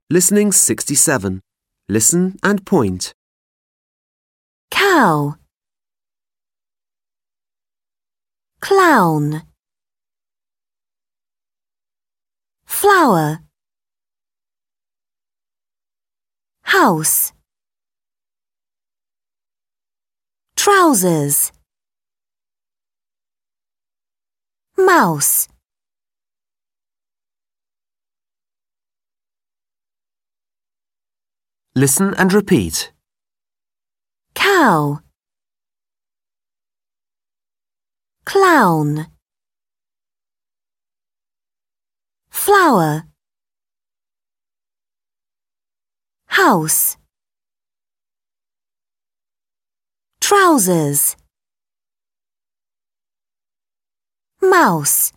Listening 67. Listen and point. Cow, clown, flower, house, trousers, mouse. Listen and repeat. Cow, clown, flower, house, trousers, mouse.